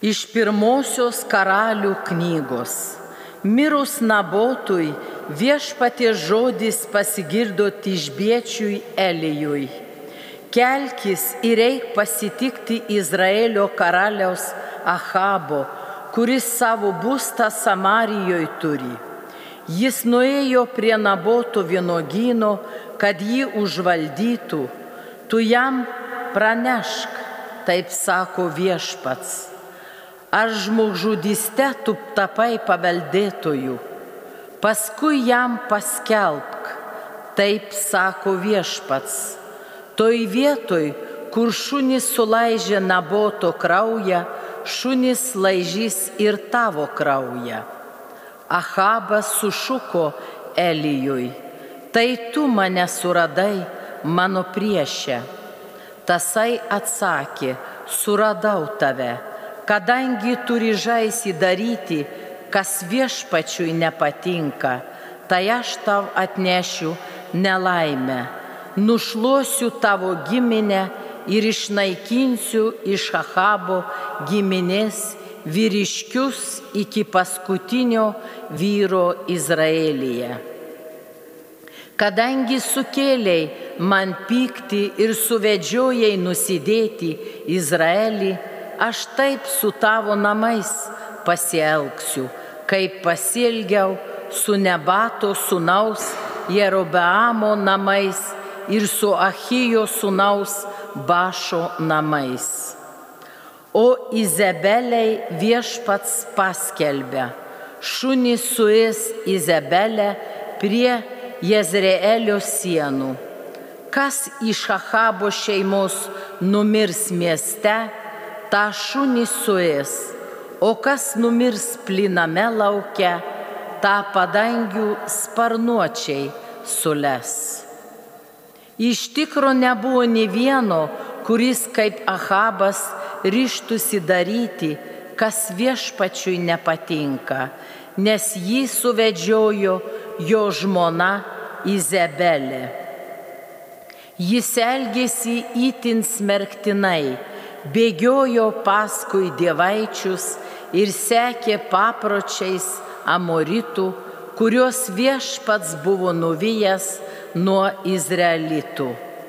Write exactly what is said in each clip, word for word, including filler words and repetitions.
Iš pirmosios karalių knygos. Mirus Nabotui viešpaties žodis pasigirdo Tišbiečiui Elijui. Kelkis ir eik pasitikti Izraelio karaliaus Achabo, kuris savo būstą Samarijoje turi. Jis nuėjo prie Naboto vynuogyno, kad jį užvaldytų. Tu jam pranešk, taip sako viešpats. Ar žmogžudyste tu tapai paveldėtoju? Paskui jam paskelbk, taip sako viešpats. Toj vietoj, kur šunys sulaižė Naboto kraują, šunys laižys ir tavo kraują. Achabas sušuko Elijui, tai tu mane suradai, mano priešė. Tasai atsakė, suradau tave, kadangi tu ryžaisi daryti, kas viešpačiui nepatinka, tai aš tau atnešiu nelaimę, nušluosiu tavo giminę ir išnaikinsiu iš Achabo giminės vyriškius iki paskutinio vyro Izraelyje. Kadangi sukėlei man pyktį ir suvedžiojai nusidėti Izraelį, aš taip su tavo namais pasielgsiu, kaip pasielgiau su Nebato sūnaus Jerobeamo namais ir su Achijo sūnaus Bašo namais. O Izebeliai viešpats paskelbė, šunys suės Izebelę prie Jezreelio sienų. Kas iš Achabo šeimos numirs mieste, tą šunį suės, o kas numirs plyname lauke, tą padangių sparnuočiai sules. Iš tikro nebuvo nė vieno, kuris kaip Achabas ryžtųsi daryti, kas viešpačiui nepatinka, nes jį suvedžiojo jo žmona Izebelė. Jis elgėsi itin smerktinai, bėgiojo paskui dievaičius ir sekė papročiais Amoritų, kuriuos viešpats buvo nuvijęs nuo Izraelitų.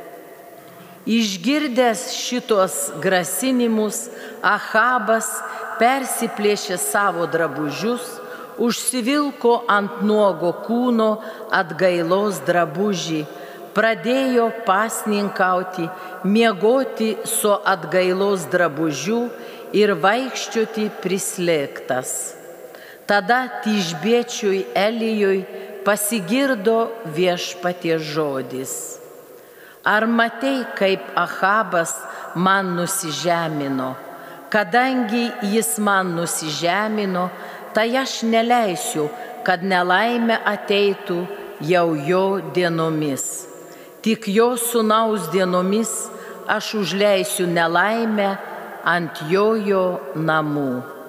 Išgirdęs šitos grasinimus, Achabas persiplėšė savo drabužius, užsivilko ant nuogo kūno atgailos drabužį, pradėjo pasninkauti, miegoti su atgailos drabužiu ir vaikščioti prislėgtas. Tada Tišbiečiui Elijui pasigirdo viešpaties žodis. Ar matei, kaip Achabas man nusižemino? Kadangi jis man nusižemino, tai aš neleisiu, kad nelaimė ateitų jau jo dienomis. Tik jo sūnaus dienomis aš užleisiu nelaimę ant jojo namų.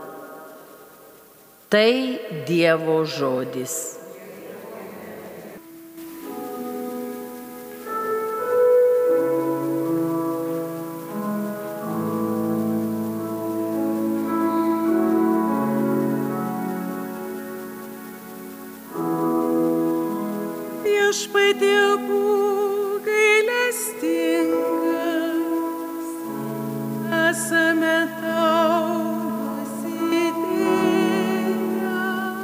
Tai Dievo žodis. Viešpatie būk gailestingas, esame tau nusidėję.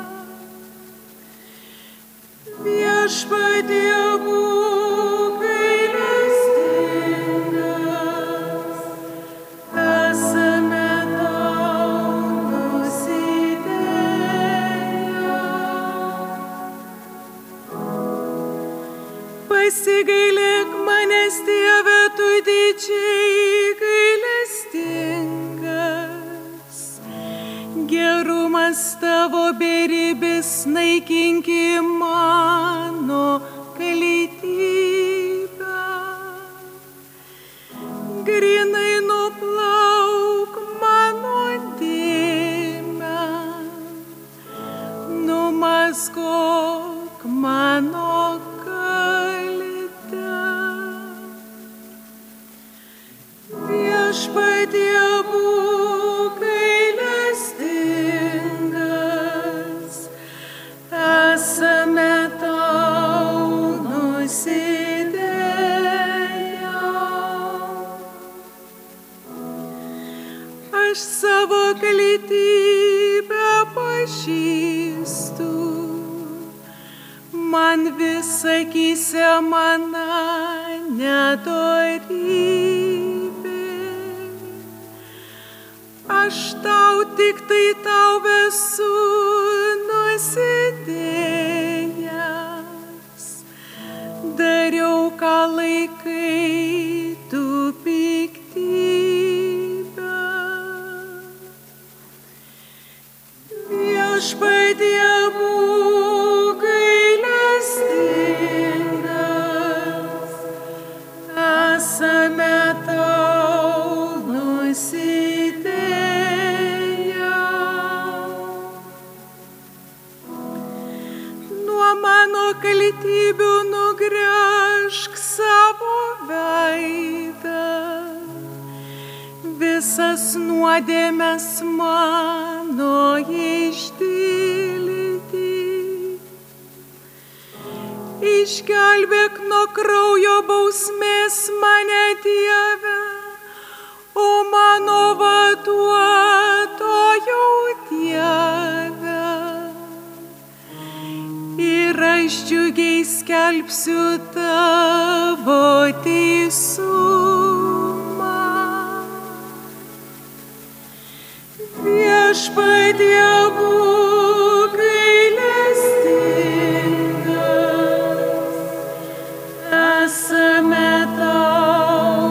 Viešpatie būk gailestingas, esame tau nusidėję. Pasigailėk manęs, Dieve, tu didžiai gailestingas. Gerumas tavo beribis naikinki mano kaltybę. Grynai nuplauk mano dėmę, numaskok mano Viešpatie būk gailestingas. aš savo kaltybę pažįstu, man vis akyse mano nedorybė. Aš tau tik tai tau esu nusidėjęs, dariau, ką laikai tu piktybę. Viešpatie, būk gailestingas, esame tau nusidėję. Nuo mano kaltybių nugręžk savo veidą, visas nuodėmes mano išdildyk. Išgelbėk nuo kraujo bausmės mane, Dieve, o mano vaduotojau Dieve. Ir aš džiugiai skelbsiu tavo teisumą. Viešpatie, būk gailestingas, esame tau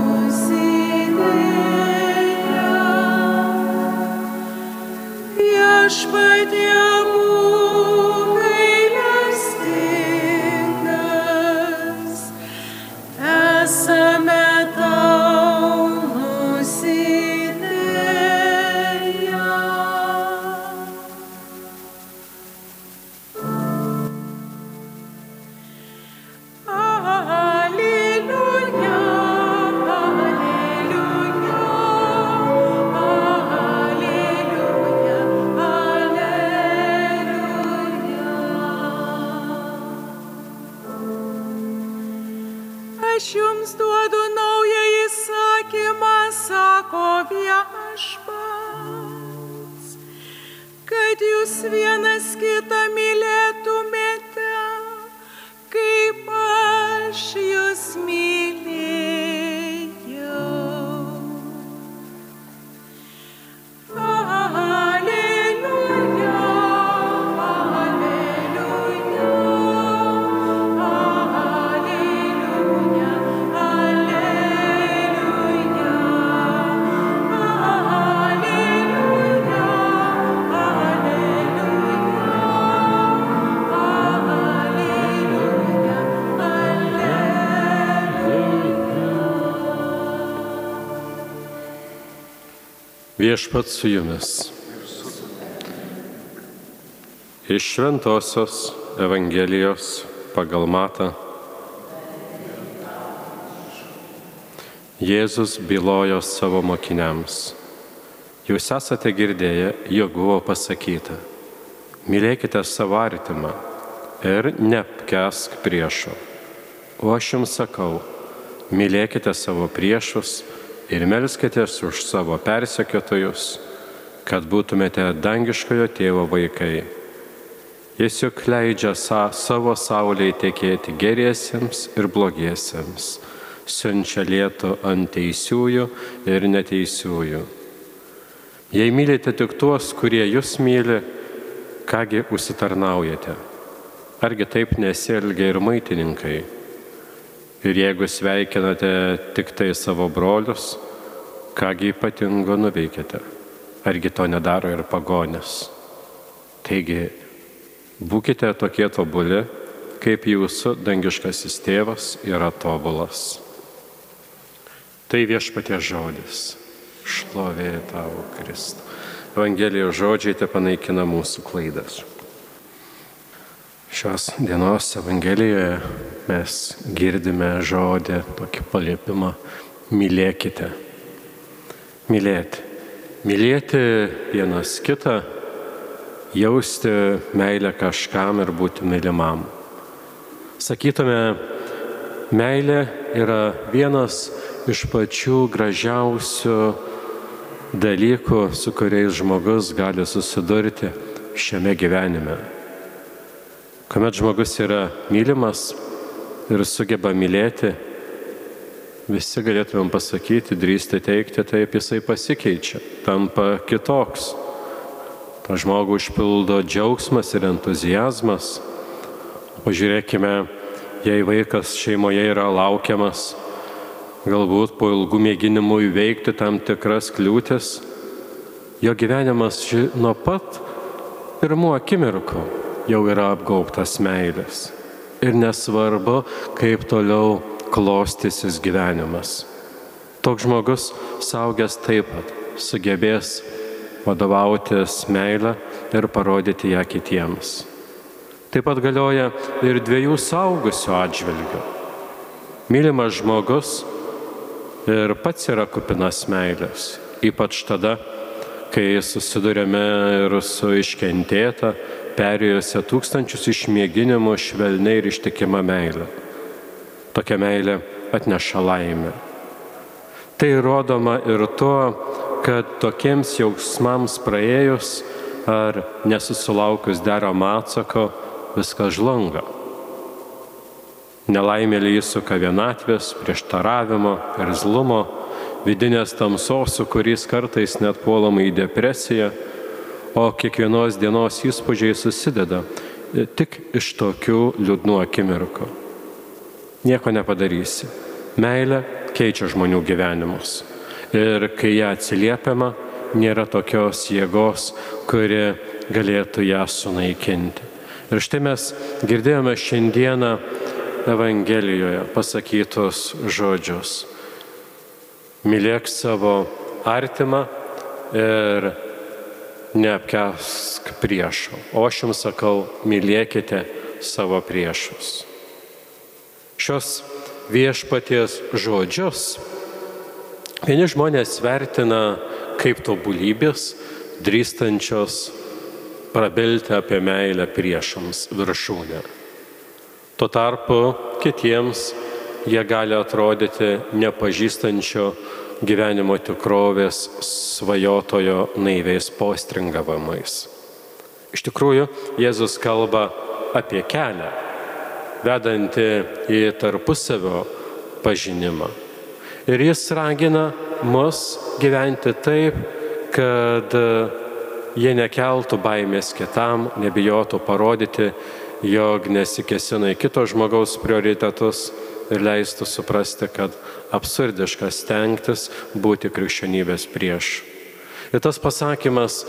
nusidėję. Viešpatie, būk gailestingas, esame tau nusidėję. Alleluja, alleluja, alleluja, alleluja. Aš jums duodu naują įsakymą, sako Viešpats, kad jūs vienas kitą mylėtumėte, kaip aš jūs mylėjau. Alleluja, alleluja, alleluja, alleluja, Viešpats su jumis. Iš Šventosios Evangelijos pagal Matą. Jėzus bylojo savo mokiniams. Jūs esate girdėję, jog buvo pasakyta: mylėkite savo artimą ir neapkęsk priešo. O aš jums sakau, mylėkite savo priešus ir melskitės už savo persekiotojus, kad būtumėte dangiškojo tėvo vaikai. Jis juk leidžia sa savo saulei tekėti geriesiems ir blogiesiems, siunčia lietų ant teisiųjų ir neteisiųjų. Jei mylite tik tuos, kurie jūs myli, kągi užsitarnaujate? Argi taip nesielgia ir maitininkai? Ir jeigu sveikinate tik tai savo brolius, kągi ypatingo nuveikėte? Argi to nedaro ir pagonis? Taigi, būkite tokie tobuli, kaip jūsų dangiškasis tėvas yra tobulas. Tai Viešpaties žodis. Šlovė tau, Kristų. Evangelijos žodžiai te panaikina mūsų klaidas. Šios dienos Evangelijoje mes girdime žodį, tokį paliepimą: mylėkite. Mylėti. Mylėti vienas kitą, jausti meilę kažkam ir būti mylimam. Sakytume, meilė yra vienas iš pačių gražiausių dalykų, su kuriais žmogus gali susidurti šiame gyvenime. Kuomet žmogus yra mylimas ir sugeba mylėti, visi galėtumėm pasakyti, drįsti teikti, taip jisai pasikeičia, tampa kitoks. Ta žmogų užpildo džiaugsmas ir entuzijazmas. Pažiūrėkime, jei vaikas šeimoje yra laukiamas, galbūt po ilgų mėginimų įveikti tam tikras kliūtis, jo gyvenimas nuo pat pirmų akimirkų jau yra apgaubtas meilės. Ir nesvarbu, kaip toliau klostysis gyvenimas. Toks žmogus saugęs taip pat sugebės vadovautis meilę ir parodyti ją kitiems. Taip pat galioja ir dviejų suaugusių atžvilgių. Mylimas žmogus ir pats yra kupinas meilės, ypač tada, kai susidurėme ir su iškentėta, perėjusia tūkstančius išmėginimų švelniai ir ištikima meilė. Tokia meilė atneša laimę. Tai rodoma ir tuo, kad tokiems jausmams praėjus ar nesusilaukus deramo atsako, viskas žlunga. Nelaimėlį įsuka vienatvės, prieštaravimo, irzlumo, vidinės tamsos, su kuriais kartais net puolama į depresiją, o kiekvienos dienos įspūdžiai susideda tik iš tokių liūdnų akimirkų. Nieko nepadarysi. Meilė keičia žmonių gyvenimus. Ir kai ją atsiliepiama, nėra tokios jėgos, kuri galėtų ją sunaikinti. Ir štai mes girdėjome šiandieną Evangelijoje pasakytus žodžius. Mylėk savo artimą ir neapkęsk priešo. O aš jums sakau, mylėkite savo priešus. Šios viešpaties žodžius vieni žmonės vertina kaip tobulybės, drįstančios prabilti apie meilę priešams viršūnę. Tuo tarpu kitiems jie gali atrodyti nepažįstančio gyvenimo tikrovės svajotojo naiviais postringavimais. Iš tikrųjų, Jėzus kalba apie kelią, vedantį į tarpusavio pažinimą. Ir jis ragina mus gyventi taip, kad jie nekeltų baimės kitam, nebijotų parodyti, jog nesikėsina į kito žmogaus prioritetus ir leistų suprasti, kad absurdiška stengtis būti krikščionybės prieš. Ir tas pasakymas,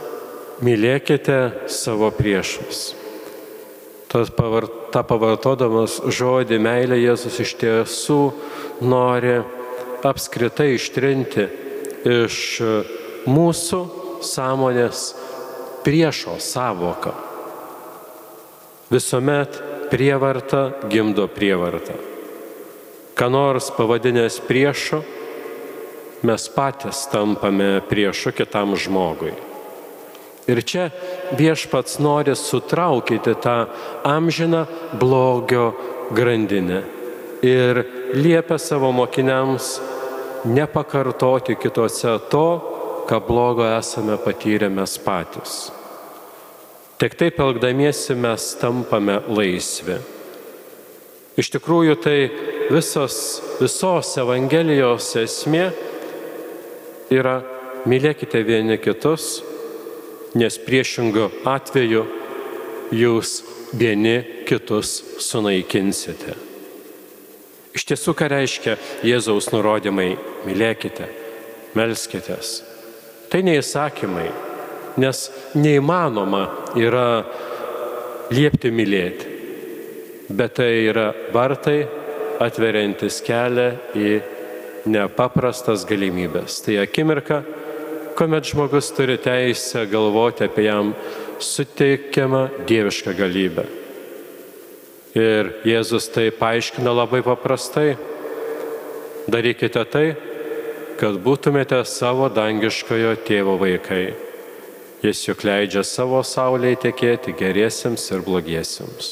mylėkite savo priešus. Tas pavart, tą pavartodamas žodį meilė Jėzus iš tiesų nori apskritai ištrinti iš mūsų sąmonės priešo sąvoką. Visuomet prievarta gimdo prievartą. Ką nors pavadinęs priešu, mes patys tampame priešu kitam žmogui. Ir čia viešpats nori sutraukyti tą amžiną blogio grandinę ir liepia savo mokiniams nepakartoti kitose to, ką blogo esame patyrę mes patys. Tik taip elgdamiesi mes tampame laisvi. Iš tikrųjų, tai visos, visos Evangelijos esmė yra mylėkite vieni kitus, nes priešingu atveju jūs vieni kitus sunaikinsite. Iš tiesų, ką reiškia Jėzaus nurodymai mylėkite, melskitės? Tai neįsakymai, nes neįmanoma yra liepti mylėti, bet tai yra vartai atveriantis kelią į nepaprastas galimybės. Tai akimirka, kuomet žmogus turi teisę galvoti apie jam suteikiamą dievišką galybę. Ir Jėzus tai paaiškina labai paprastai. Darykite tai, kad būtumėte savo dangiškojo tėvo vaikai. Jis juk leidžia savo saulei tekėti geriesiems ir blogiesiems.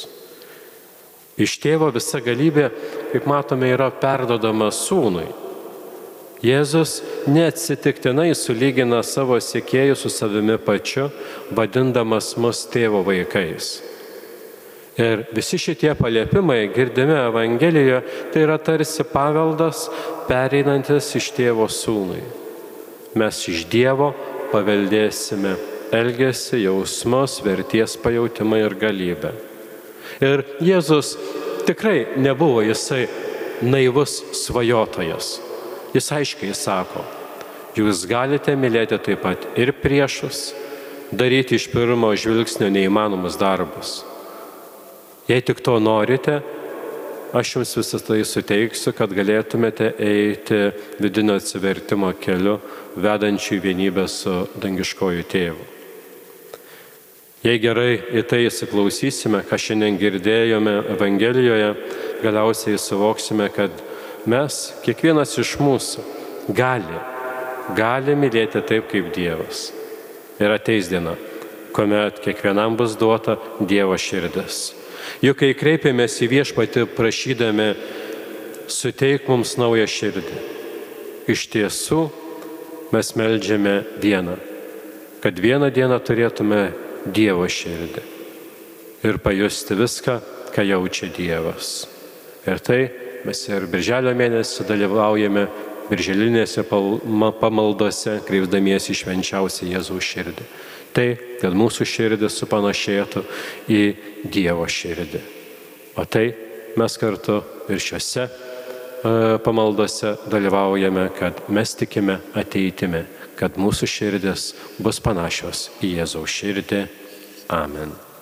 Iš tėvo visa galybė, kaip matome, yra perdodama sūnui. Jėzus neatsitiktinai sulygina savo sekėjus su savimi pačiu, vadindamas mus tėvo vaikais. Ir visi šitie paliepimai girdimi Evangelijoje, tai yra tarsi paveldas pereinantis iš tėvo sūnui. Mes iš Dievo paveldėsime elgesį, jausmus, verties pajautimą ir galybę. Ir Jėzus tikrai nebuvo jisai naivus svajotojas. Jis aiškiai sako, jūs galite mylėti taip pat ir priešus, daryti iš pirmo žvilgsnio neįmanomus darbus. Jei tik to norite, aš jums visą tai suteiksiu, kad galėtumėte eiti vidinio atsivertimo keliu, vedančiu į vienybę su dangiškoju tėvu. Jei gerai į tai įsiklausysime, ką šiandien girdėjome Evangelijoje, galiausiai suvoksime, kad mes, kiekvienas iš mūsų, gali, gali mylėti taip kaip Dievas. Ir ateis diena, kuomet kiekvienam bus duota Dievo širdis. Juk kai kreipiamės į Viešpatį prašydami, suteik mums naują širdį. Iš tiesų, mes meldžiame vieną, kad vieną dieną turėtume Dievo širdį ir pajusti viską, ką jaučia Dievas. Ir tai mes ir birželio mėnesį dalyvaujame birželinėse pamaldose, kreipdamiesi į švenčiausią Jėzaus širdį. Tai, kad mūsų širdis supanašėtų į Dievo širdį. O tai mes kartu ir šiuose pamaldose dalyvaujame, kad mes tikime ateitimi, kad mūsų širdis bus panašios į Jėzaus širdį. Amen.